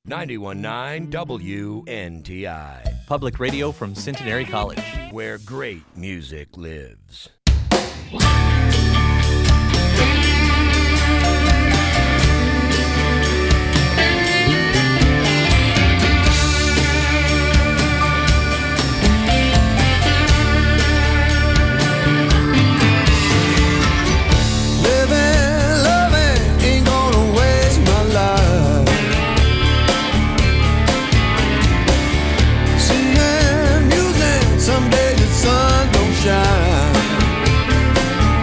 91.9 WNTI, Public radio from Centenary College, where great music lives. Someday the sun don't shine.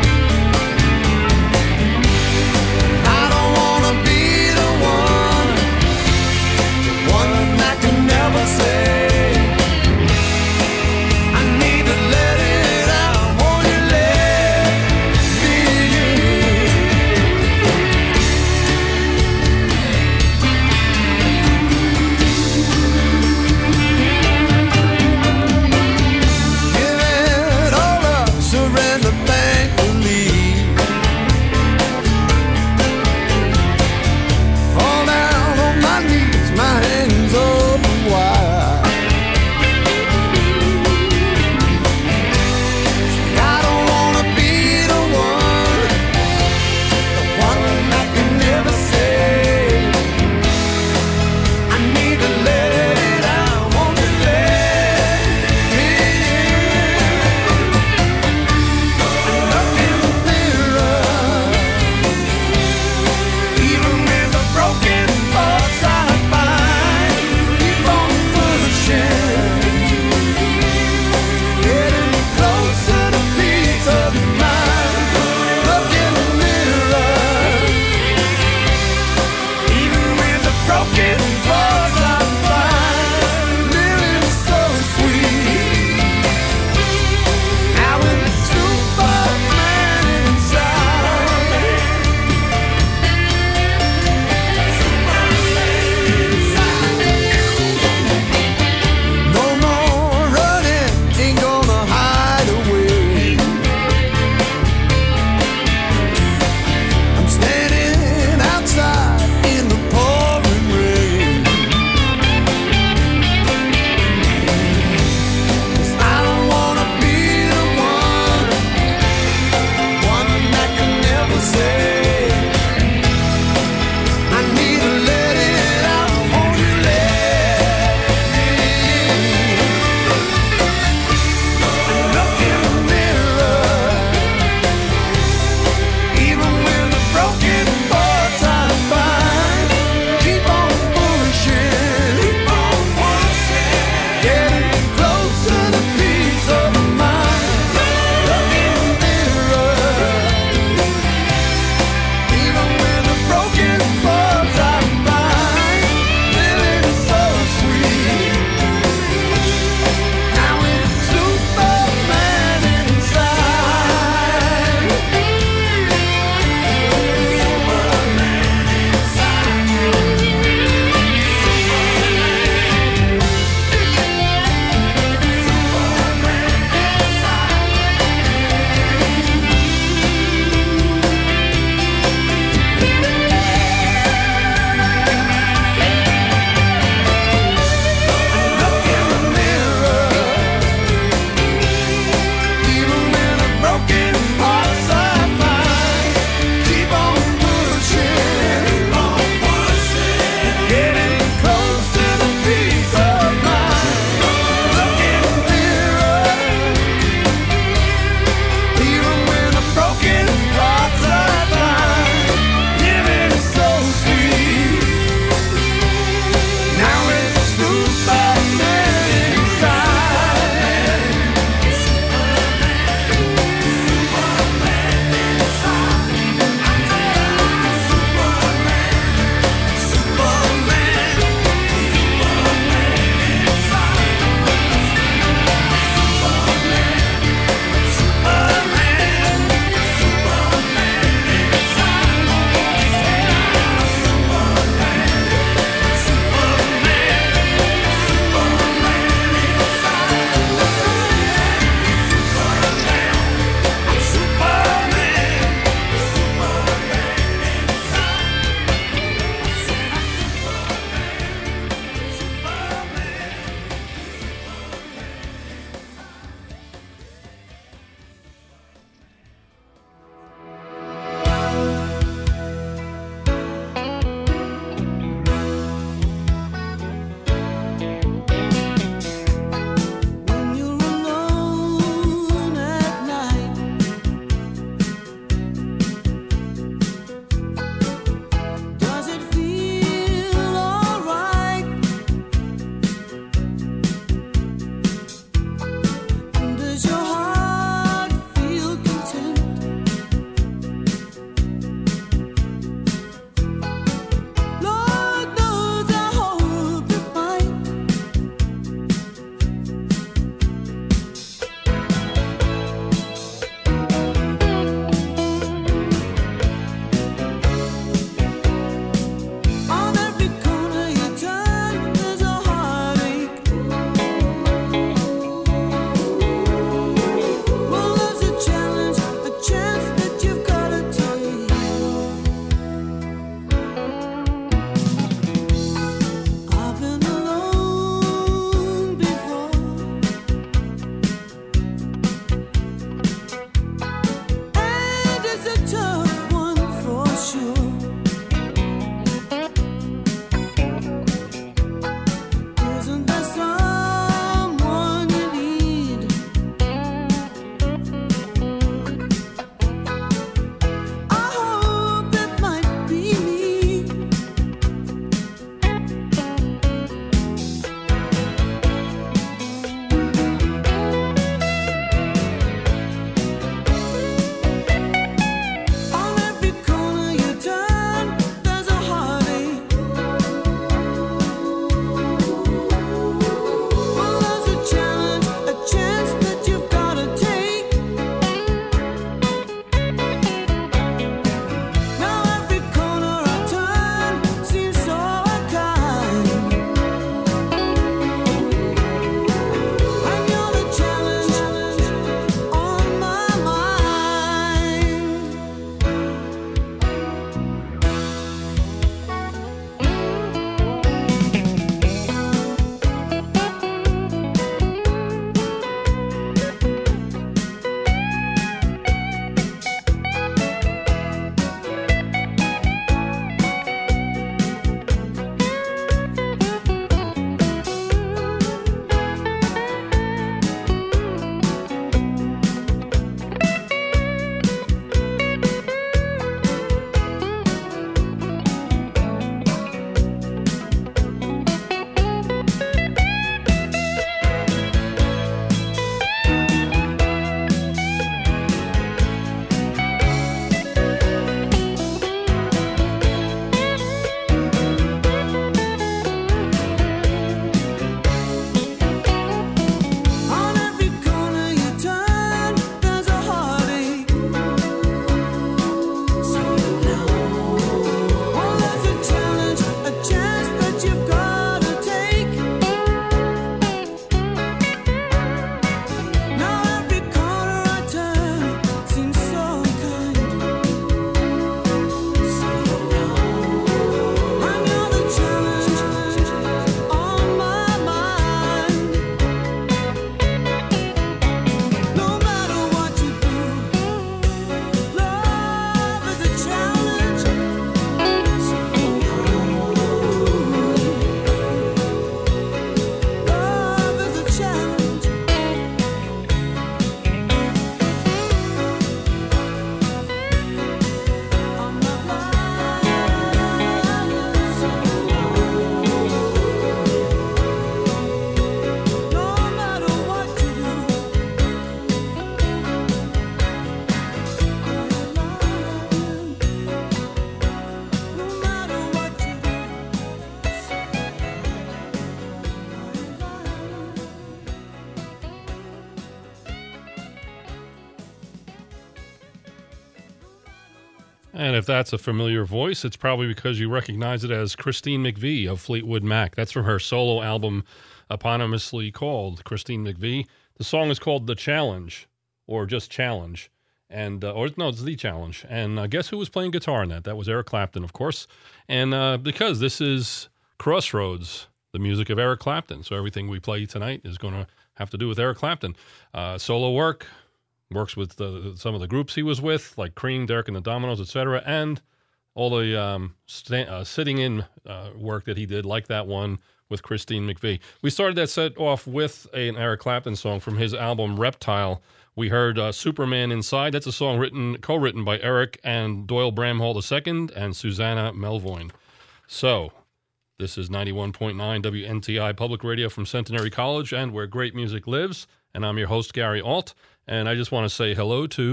And if that's a familiar voice, it's probably because you recognize it as Christine McVie of Fleetwood Mac. That's from her solo album eponymously called Christine McVie. The song is called The Challenge, or just Challenge. And it's The Challenge. And guess who was playing guitar in that? That was Eric Clapton, of course. And because this is Crossroads, the music of Eric Clapton. So everything we play tonight is going to have to do with Eric Clapton. Solo work. Works with some of the groups he was with, like Cream, Derek and the Dominoes, etc., and all the sitting-in work that he did, like that one with Christine McVie. We started that set off with an Eric Clapton song from his album Reptile. We heard Superman Inside. That's a song co-written by Eric and Doyle Bramhall II and Susanna Melvoin. So, this is 91.9 WNTI Public Radio from Centenary College, and where great music lives. And I'm your host, Gary Alt. And I just want to say hello to...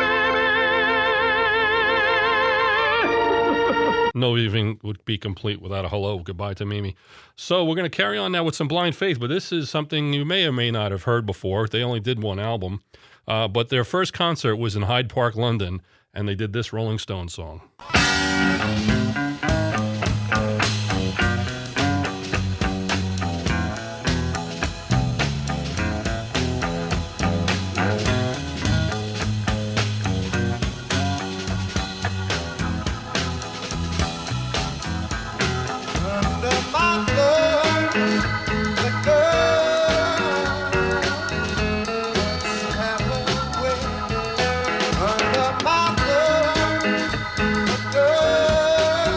No evening would be complete without a hello. Goodbye to Mimi. So we're going to carry on now with some Blind Faith, but this is something you may or may not have heard before. They only did one album. But their first concert was in Hyde Park, London, and they did this Rolling Stones song. Girl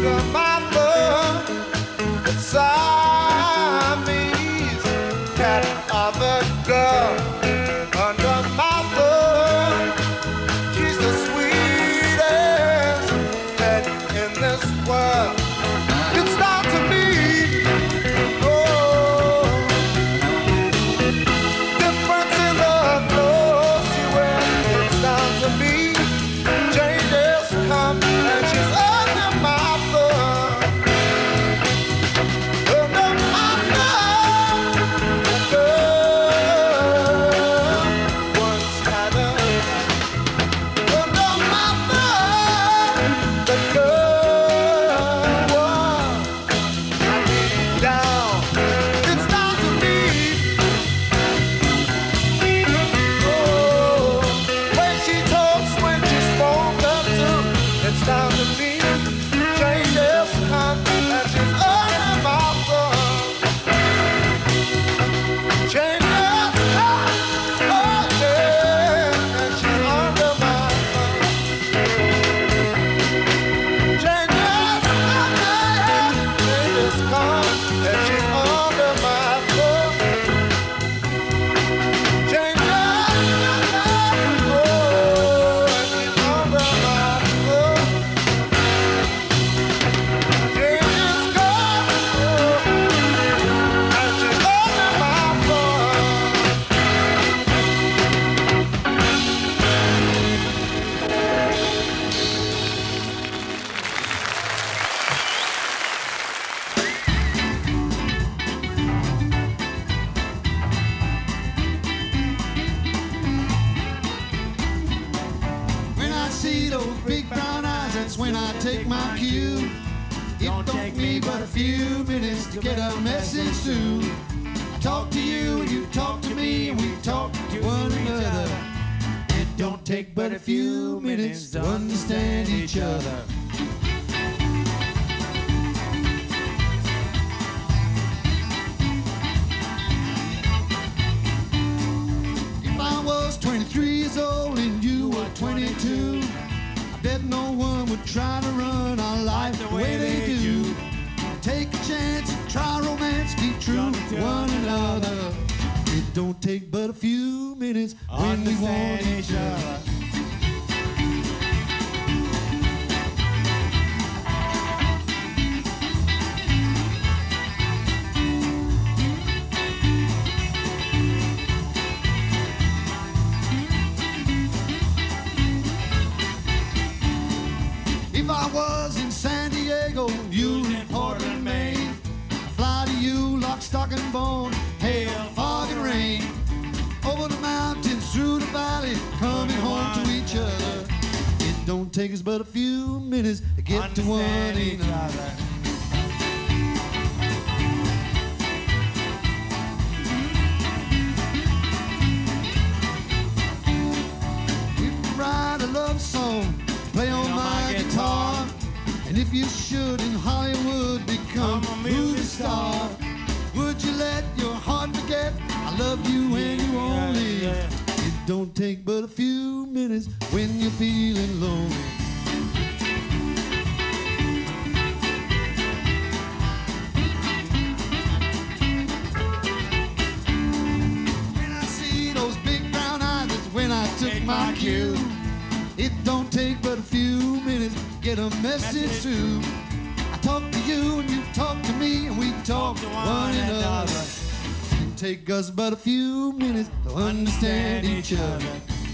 Take us but a few minutes to understand each other.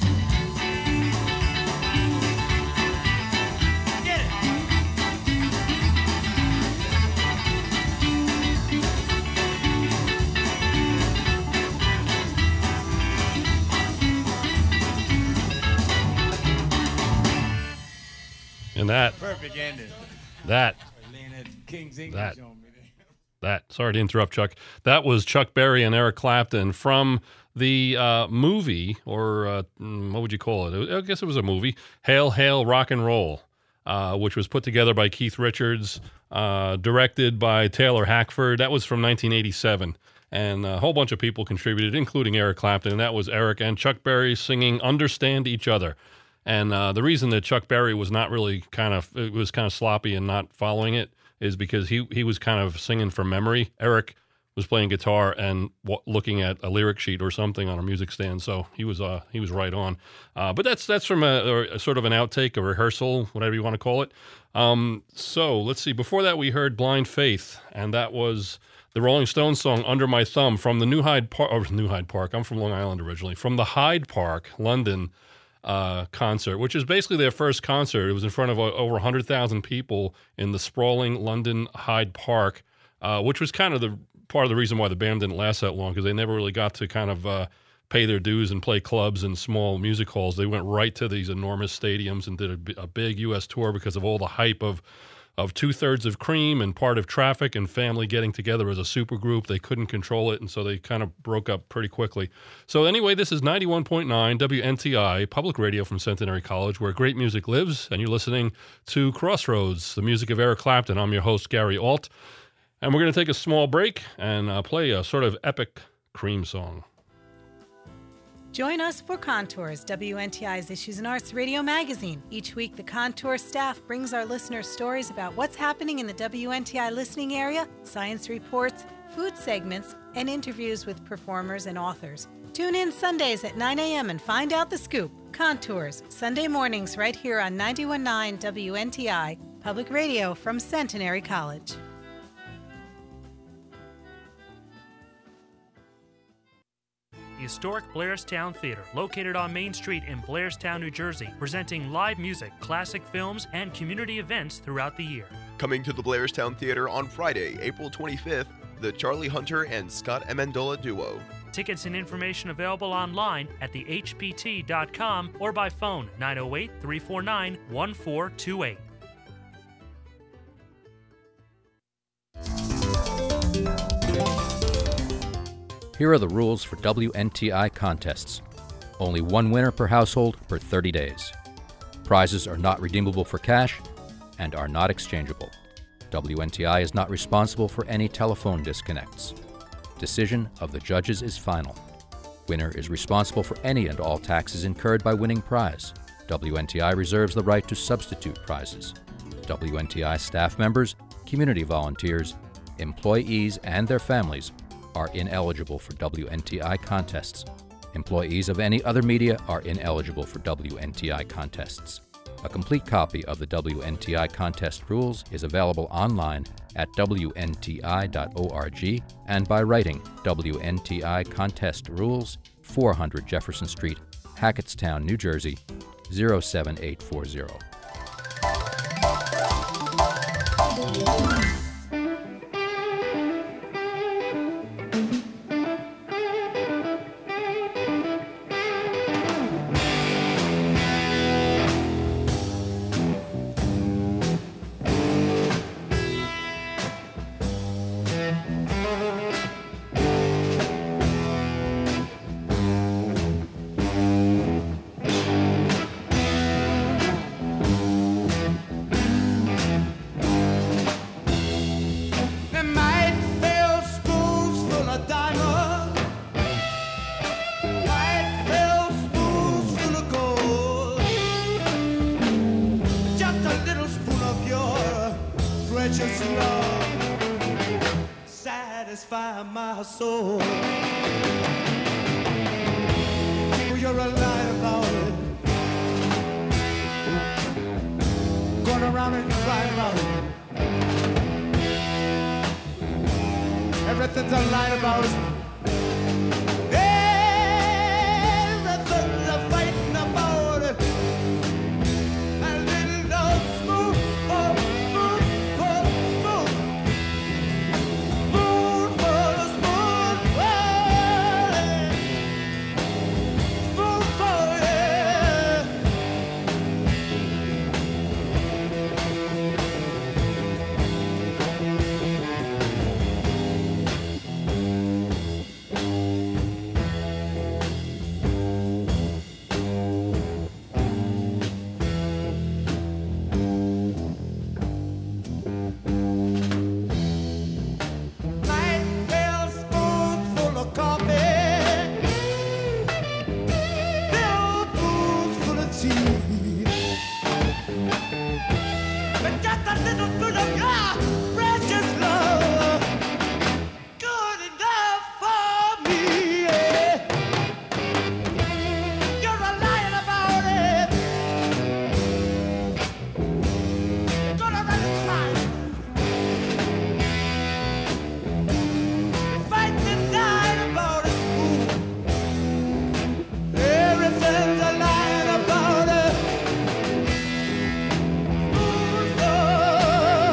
Get it. And that. Perfect ending. That. King's English on me. Sorry to interrupt, Chuck. That was Chuck Berry and Eric Clapton from the movie, or what would you call it? I guess it was a movie, Hail, Hail, Rock and Roll, which was put together by Keith Richards, directed by Taylor Hackford. That was from 1987, and a whole bunch of people contributed, including Eric Clapton, and that was Eric and Chuck Berry singing Understand Each Other. And the reason that Chuck Berry was not really kind of sloppy and not following it is because he was kind of singing from memory. Eric was playing guitar and looking at a lyric sheet or something on a music stand, so he was right on. But that's from a sort of an outtake, a rehearsal, whatever you want to call it. So let's see. Before that, we heard Blind Faith, and that was the Rolling Stones song "Under My Thumb" from the New Hyde Park. I'm from Long Island originally. From the Hyde Park, London concert, which is basically their first concert. It was in front of over 100,000 people in the sprawling London Hyde Park, which was kind of the part of the reason why the band didn't last that long, because they never really got to kind of pay their dues and play clubs and small music halls. They went right to these enormous stadiums and did a big U.S. tour because of all the hype of Two-Thirds of Cream and Part of Traffic and Family getting together as a supergroup. They couldn't control it, and so they kind of broke up pretty quickly. So anyway, this is 91.9 WNTI, public radio from Centenary College, where great music lives, and you're listening to Crossroads, the music of Eric Clapton. I'm your host, Gary Alt. And we're going to take a small break and play a sort of epic Cream song. Join us for Contours, WNTI's Issues and Arts radio magazine. Each week, the Contour staff brings our listeners stories about what's happening in the WNTI listening area, science reports, food segments, and interviews with performers and authors. Tune in Sundays at 9 a.m. and find out the scoop. Contours, Sunday mornings right here on 91.9 WNTI, public radio from Centenary College. The historic Blairstown Theater, located on Main Street in Blairstown, New Jersey, presenting live music, classic films, and community events throughout the year. Coming to the Blairstown Theater on Friday, April 25th, the Charlie Hunter and Scott Amendola Duo. Tickets and information available online at thehpt.com or by phone 908-349-1428. Here are the rules for WNTI contests. Only one winner per household per 30 days. Prizes are not redeemable for cash and are not exchangeable. WNTI is not responsible for any telephone disconnects. Decision of the judges is final. Winner is responsible for any and all taxes incurred by winning prize. WNTI reserves the right to substitute prizes. WNTI staff members, community volunteers, employees, and their families are ineligible for WNTI contests. Employees of any other media are ineligible for WNTI contests. A complete copy of the WNTI contest rules is available online at WNTI.org and by writing WNTI Contest Rules, 400 Jefferson Street, Hackettstown, New Jersey, 07840. Satisfy my soul. You're a lie about it. Going around and crying about it. Everything's a lie about it. Everything's a fighting about it. And little love smooth, oh, smooth, oh, smooth. Smooth for the smooth, oh, smooth for yeah. Everything's a lie about it.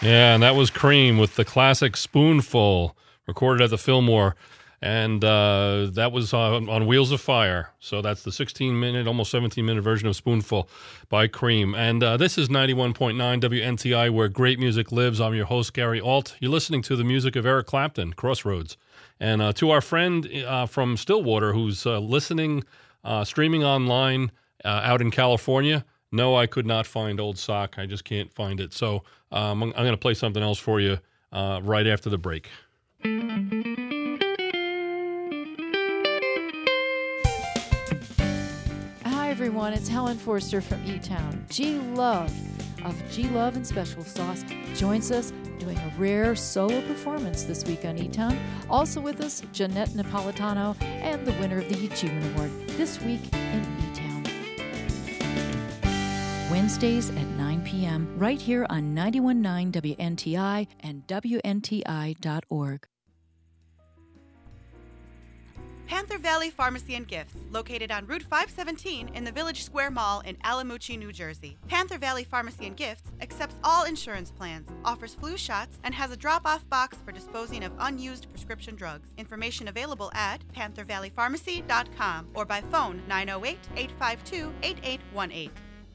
Yeah, and that was Cream with the classic Spoonful, recorded at the Fillmore. And that was on Wheels of Fire. So that's the 16-minute, almost 17-minute version of Spoonful by Cream. And this is 91.9 WNTI, where great music lives. I'm your host, Gary Alt. You're listening to the music of Eric Clapton, Crossroads. And to our friend from Stillwater who's listening, streaming online out in California, no, I could not find Old Sock. I just can't find it. So I'm going to play something else for you right after the break. Hi, everyone. It's Helen Forster from E-Town. G-Love of G-Love and Special Sauce joins us doing a rare solo performance this week on E-Town. Also with us, Jeanette Napolitano and the winner of the Achievement Award this week in E-Town. Wednesdays at 9 p.m. right here on 91.9 WNTI and WNTI.org. Panther Valley Pharmacy and Gifts, located on Route 517 in the Village Square Mall in Alamucci, New Jersey. Panther Valley Pharmacy and Gifts accepts all insurance plans, offers flu shots, and has a drop-off box for disposing of unused prescription drugs. Information available at panthervalleypharmacy.com or by phone 908-852-8818.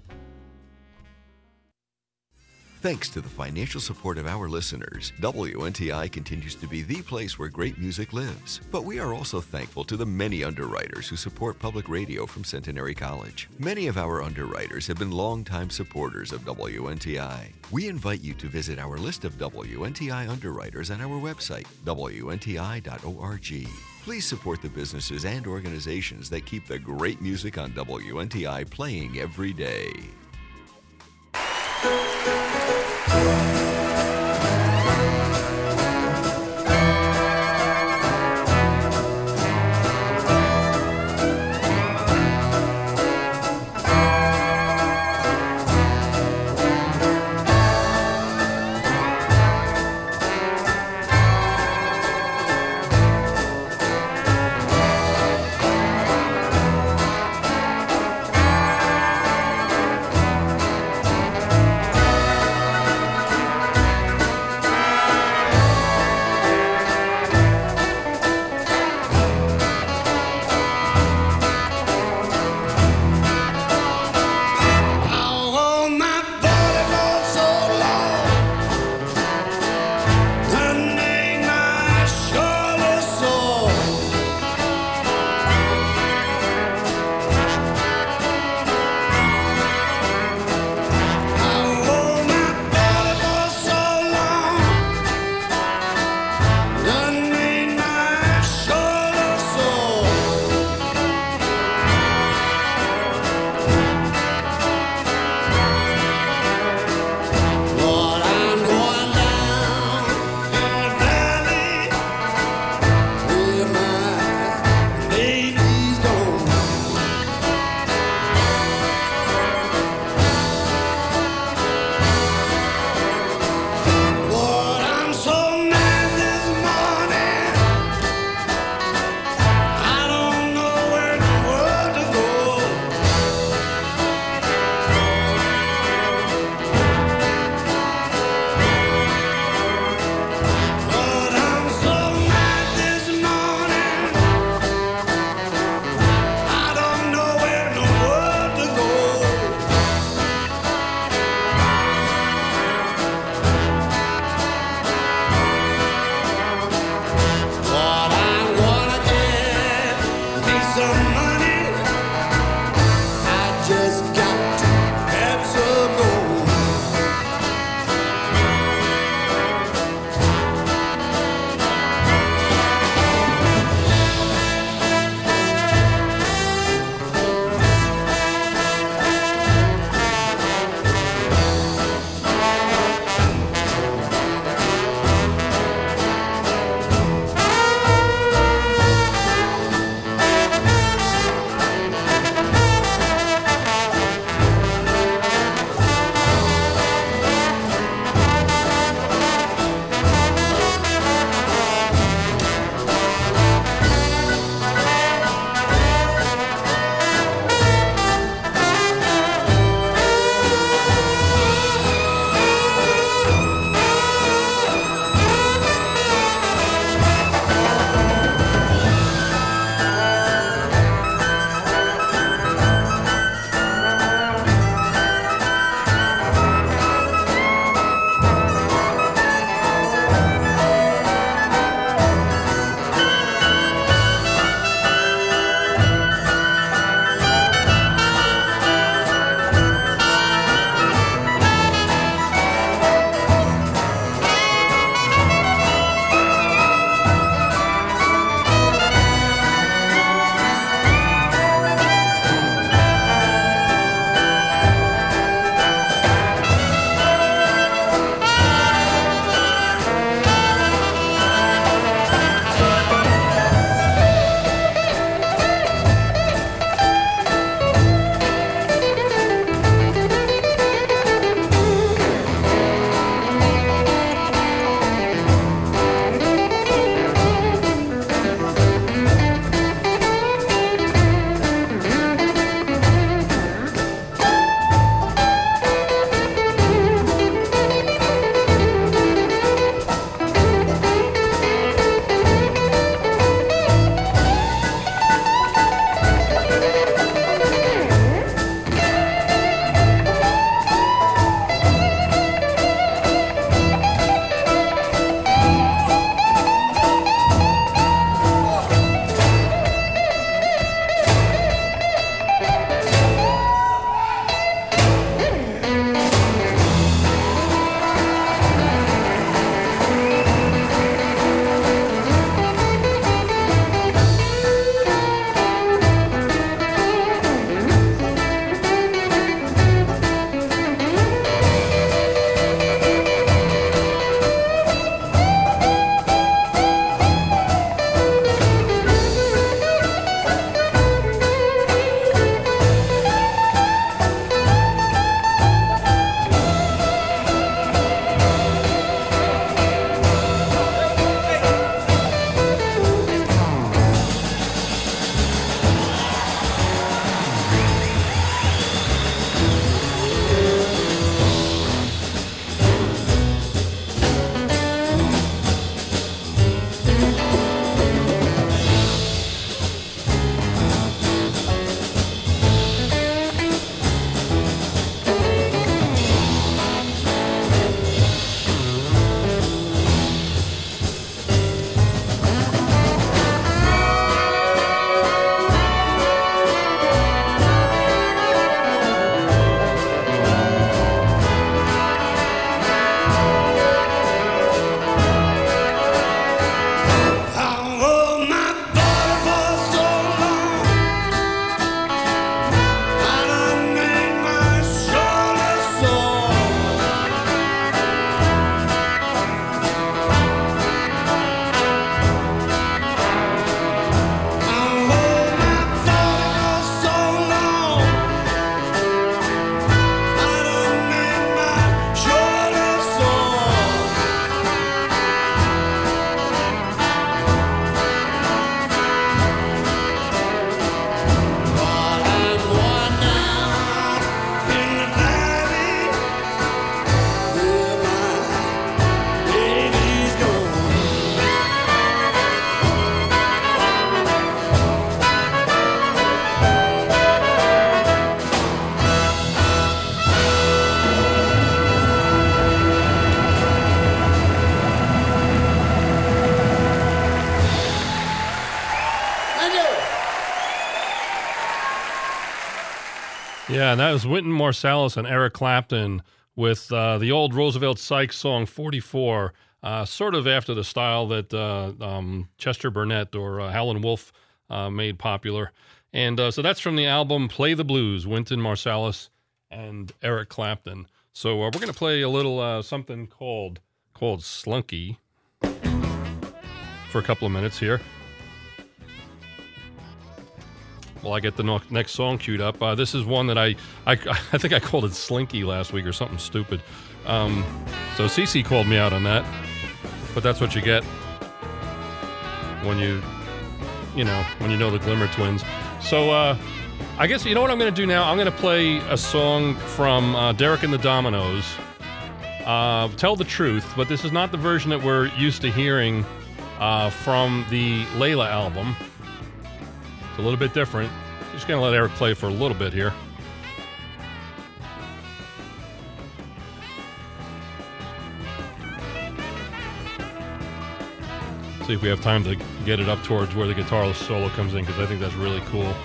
Thanks to the financial support of our listeners, WNTI continues to be the place where great music lives. But we are also thankful to the many underwriters who support public radio from Centenary College. Many of our underwriters have been longtime supporters of WNTI. We invite you to visit our list of WNTI underwriters on our website, WNTI.org. Please support the businesses and organizations that keep the great music on WNTI playing every day. Yeah, and that was Wynton Marsalis and Eric Clapton with the old Roosevelt Sykes song 44, sort of after the style that Chester Burnett or Howlin' Wolf made popular. And so that's from the album Play the Blues, Wynton Marsalis and Eric Clapton. So we're going to play a little something called Slunky for a couple of minutes here. Well, I get the next song queued up. This is one that I think I called it Slinky last week or something stupid. So Cece called me out on that. But that's what you get when you know the Glimmer Twins. So I guess you know what I'm going to do now? I'm going to play a song from Derek and the Dominoes. Tell the Truth, but this is not the version that we're used to hearing from the Layla album. It's a little bit different. Just going to let Eric play for a little bit here. See if we have time to get it up towards where the guitar solo comes in, because I think that's really cool.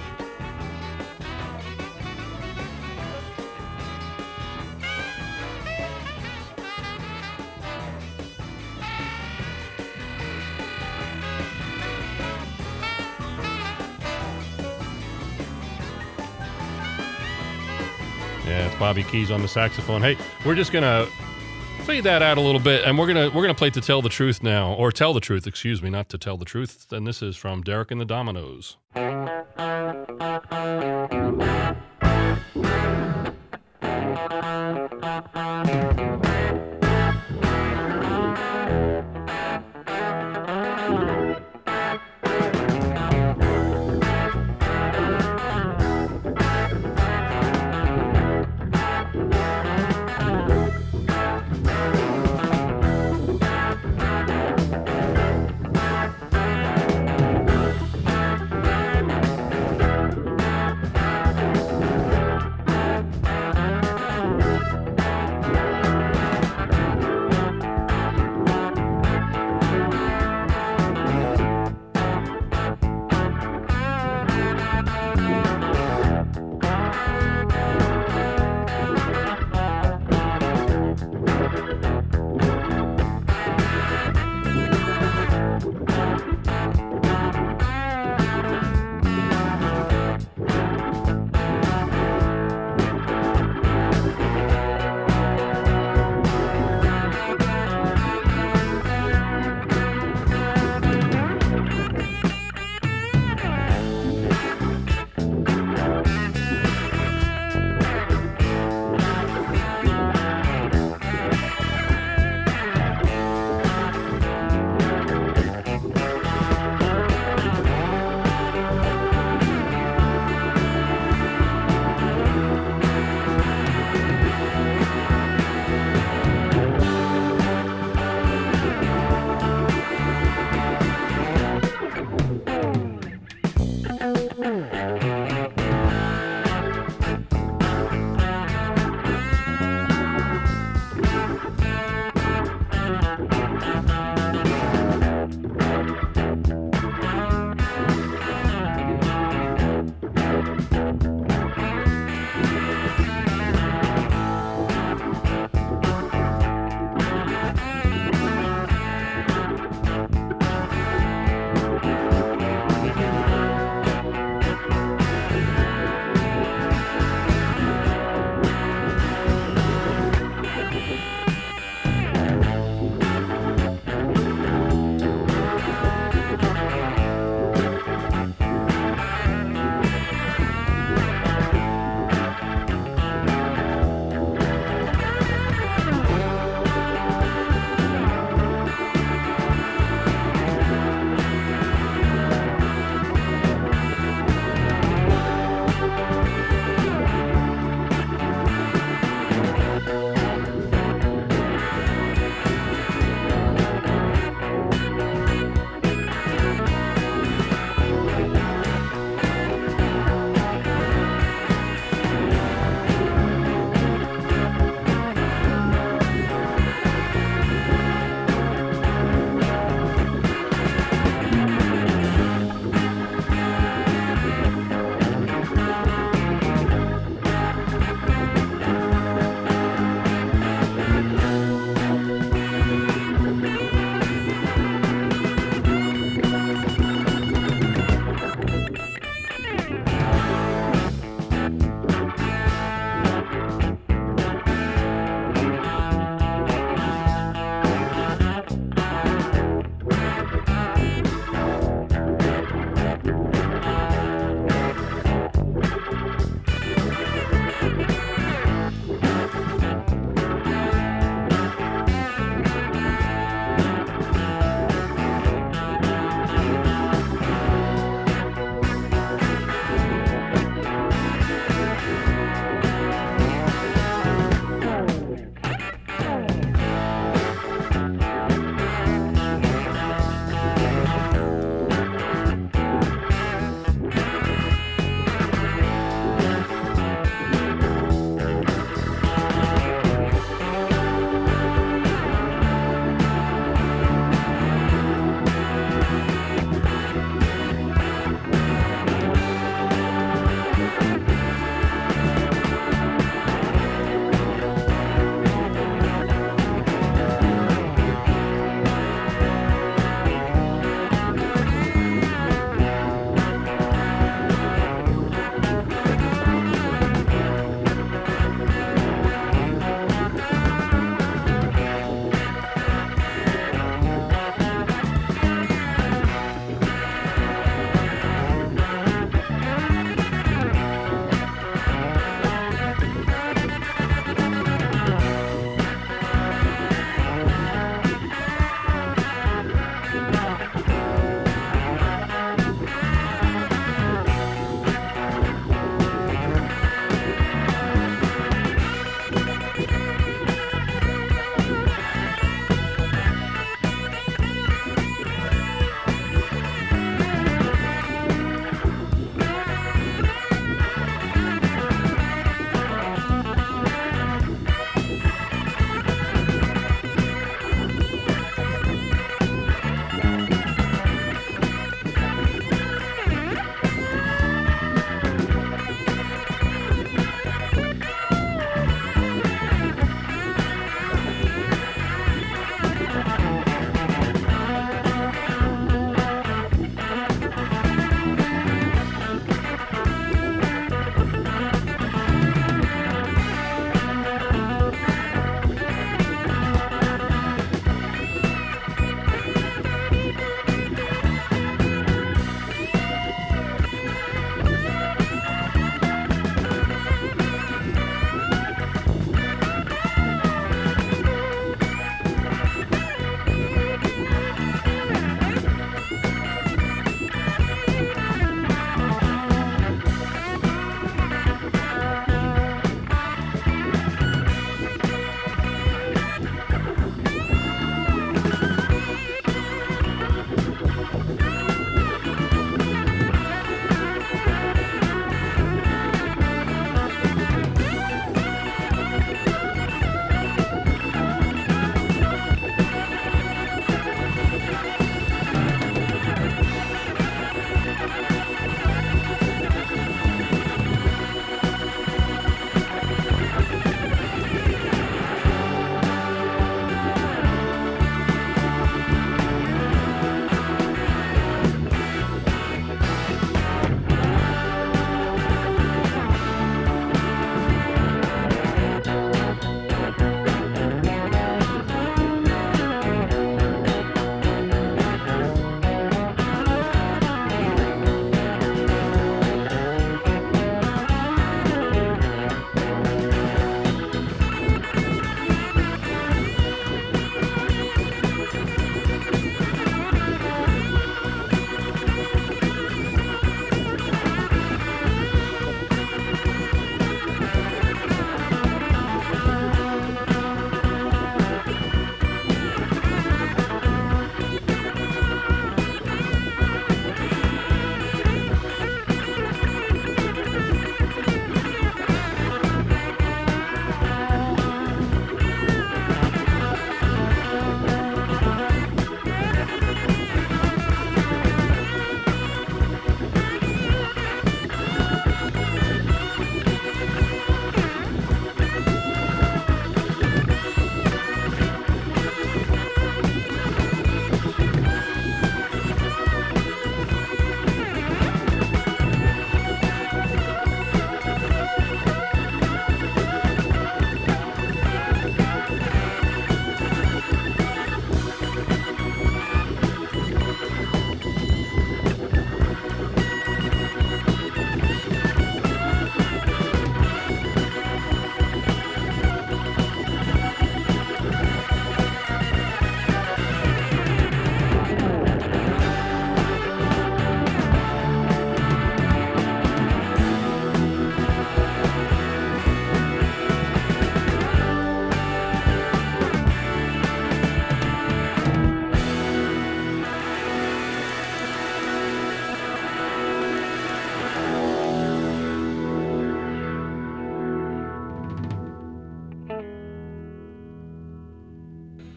Yeah, it's Bobby Keys on the saxophone. Hey, we're just gonna fade that out a little bit, and we're gonna play To Tell the Truth now, or Tell the Truth, excuse me, not To Tell the Truth. And this is from Derek and the Dominoes.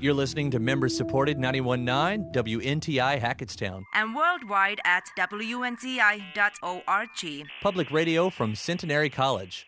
You're listening to member-supported 91.9 WNTI Hackettstown. And worldwide at WNTI.org. Public radio from Centenary College.